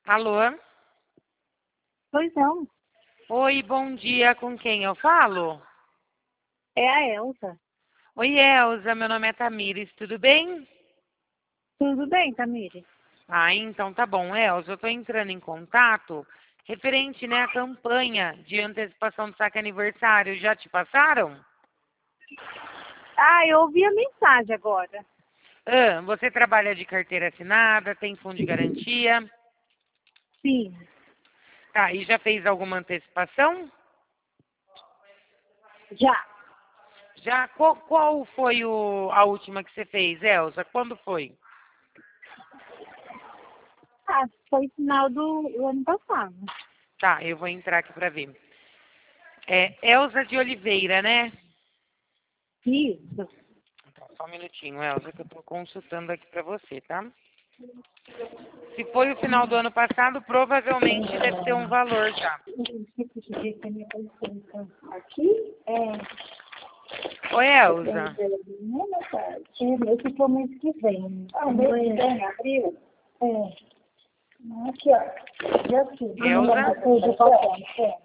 Alô? Pois não, Oi, bom dia. Com quem eu falo? é a Elsa. Oi, Elza. Meu nome é Tamires. Tudo bem? Tudo bem, Tamires? Ah, então tá bom, Elza. Eu estou entrando em contato referente, né, à campanha de antecipação do saque aniversário. Já te passaram? Ah, eu ouvi a mensagem agora. Você trabalha de carteira assinada, tem fundo de garantia? Sim, Tá, e já fez alguma antecipação? já. Já? Qual foi a última que você fez, Elza? Quando foi? Ah, foi final do ano passado. Tá, eu vou entrar aqui para ver. É Elza de Oliveira, né? Isso. Tá, só um minutinho, Elza, que eu estou consultando aqui para você, tá? Se foi o final do ano passado, provavelmente deve ter um valor já. Aqui é Oi, Elza. esse foi o mês que vem. Ah, o mês que vem, abril? É. Aqui, ó. Já fiz. Elza? Tudo botando.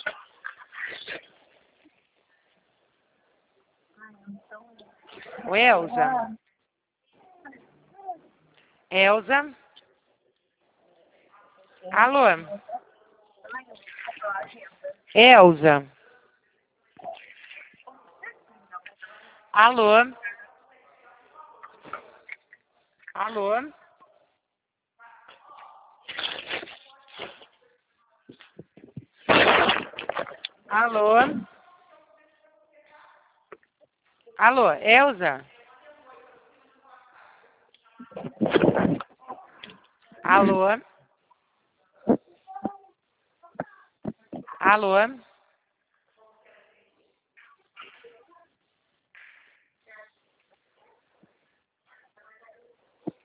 Oi, Elza. Elza? Alô? Elza? Alô? Alô? Alô? Alô, Elza? Alô? Alô?